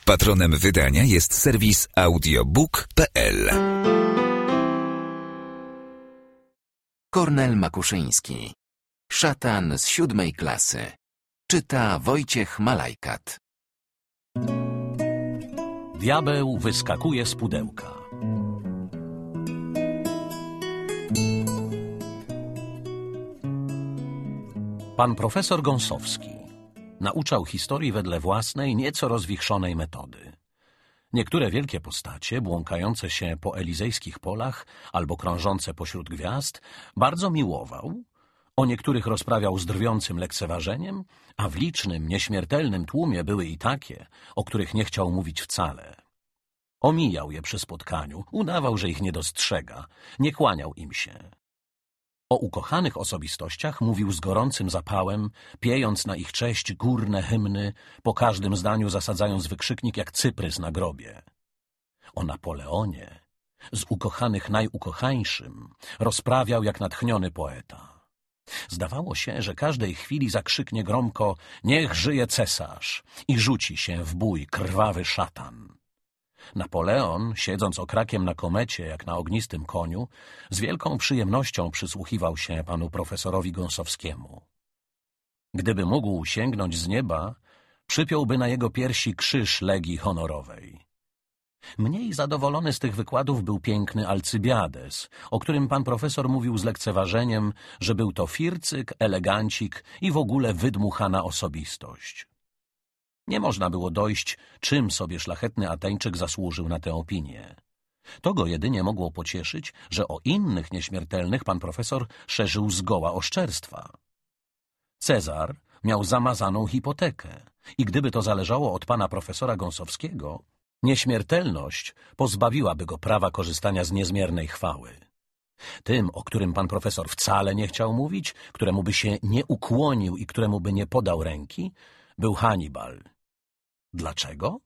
Patronem wydania jest serwis audiobook.pl. Kornel Makuszyński. Szatan z 7. klasy. Czyta Wojciech Malajkat. Diabeł wyskakuje z pudełka. Pan profesor Gąsowski nauczał historii wedle własnej, nieco rozwichrzonej metody. Niektóre wielkie postacie, błąkające się po elizejskich polach albo krążące pośród gwiazd, bardzo miłował, o niektórych rozprawiał z drwiącym lekceważeniem, a w licznym, nieśmiertelnym tłumie były i takie, o których nie chciał mówić wcale. Omijał je przy spotkaniu, udawał, że ich nie dostrzega, nie kłaniał im się. O ukochanych osobistościach mówił z gorącym zapałem, piejąc na ich cześć górne hymny, po każdym zdaniu zasadzając wykrzyknik jak cyprys na grobie. O Napoleonie, z ukochanych najukochańszym, rozprawiał jak natchniony poeta. Zdawało się, że każdej chwili zakrzyknie gromko „Niech żyje cesarz” i rzuci się w bój krwawy szatan. Napoleon, siedząc okrakiem na komecie jak na ognistym koniu, z wielką przyjemnością przysłuchiwał się panu profesorowi Gąsowskiemu. Gdyby mógł sięgnąć z nieba, przypiąłby na jego piersi krzyż Legii Honorowej. Mniej zadowolony z tych wykładów był piękny Alcybiades, o którym pan profesor mówił z lekceważeniem, że był to fircyk, elegancik i w ogóle wydmuchana osobistość. Nie można było dojść, czym sobie szlachetny Ateńczyk zasłużył na tę opinię. To go jedynie mogło pocieszyć, że o innych nieśmiertelnych pan profesor szerzył zgoła oszczerstwa. Cezar miał zamazaną hipotekę i gdyby to zależało od pana profesora Gąsowskiego, nieśmiertelność pozbawiłaby go prawa korzystania z niezmiernej chwały. Tym, o którym pan profesor wcale nie chciał mówić, któremu by się nie ukłonił i któremu by nie podał ręki, był Hannibal. Dlaczego?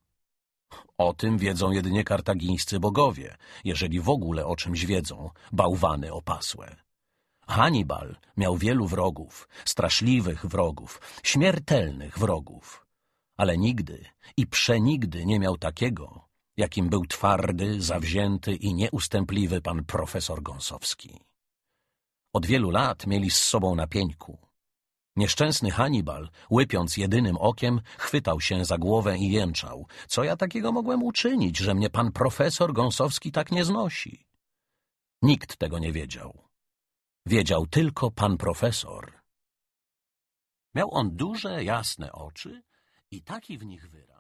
O tym wiedzą jedynie kartagińscy bogowie, jeżeli w ogóle o czymś wiedzą, bałwany opasłe. Hannibal miał wielu wrogów, straszliwych wrogów, śmiertelnych wrogów, ale nigdy i przenigdy nie miał takiego, jakim był twardy, zawzięty i nieustępliwy pan profesor Gąsowski. Od wielu lat mieli z sobą na pieńku. Nieszczęsny Hannibal, łypiąc jedynym okiem, chwytał się za głowę i jęczał. Co ja takiego mogłem uczynić, że mnie pan profesor Gąsowski tak nie znosi? Nikt tego nie wiedział. Wiedział tylko pan profesor. Miał on duże, jasne oczy i taki w nich wyraz.